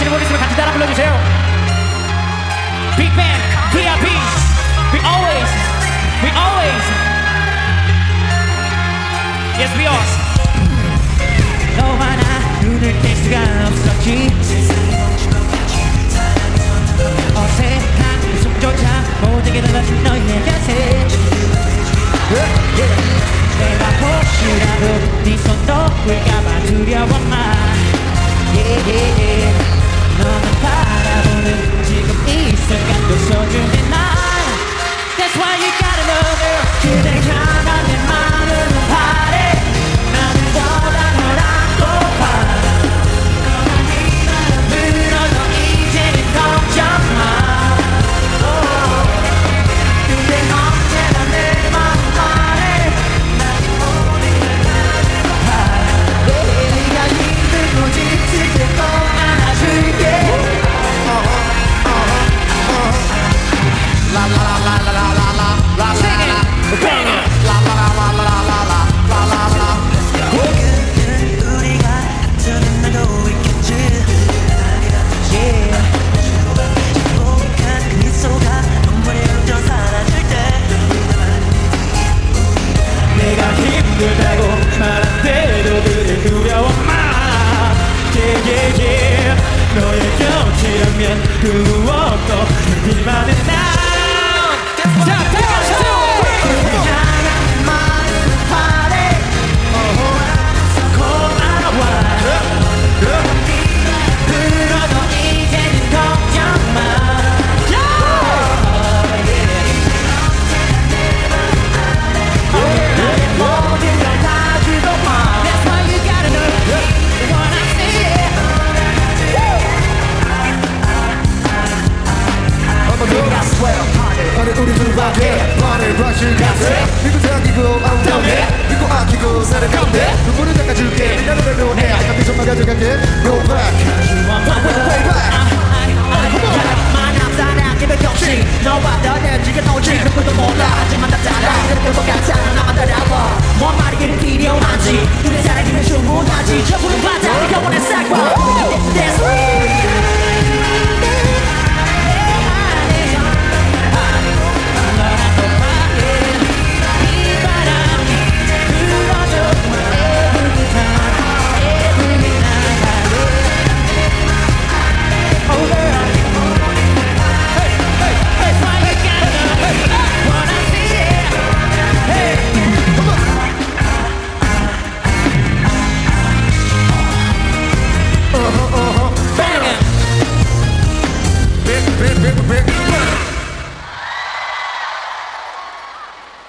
아시는 분 있으면 같이 따라 불러주세요. Big Bang, PRP, we always, yes we are. 너와 나 눈을 뗄 수가 없었지. 어색한 숨조차 모두게 달라진 너의 곁에 내가 혹시라도 네 손 놓을까봐 두려워만 너는 바라보는 지금 이 순간도 소중해 난 That's why you gotta know girl 그댈 향한 내 마음은 바래 나는 너랑 널 안고파 너만 네 마음으로 너 이제는 걱정 마 그대 언제나 내 마음 말해 나는 모든 걸 바래 네가 힘들고 지칠 때 꼭 안아줄게 내가 힘들다고 말한 대로 그대 두려워마 너의 곁이라면 그 무엇도 힘들만은 나 자, 다같이 그대 향한 내 마음은 바래 고마워 그러도 이제는 걱정 마 우리 둘밖에 번을 brush 같아 믿고 생기고 아름다운데 믿고 아끼고 살아가운데 눈물을 닦아줄게 네가 노래로 해 아깝게 좀만 가져갈게 Go back Way back 만남 사랑이면 역시 너와 너는 지금 오지 누구도 몰라 하지만 다 달라 이렇게 뭐 같아 나만 따라와 뭔 말이 그리 필요한지 우리 사랑이면 충분하지 저 푸른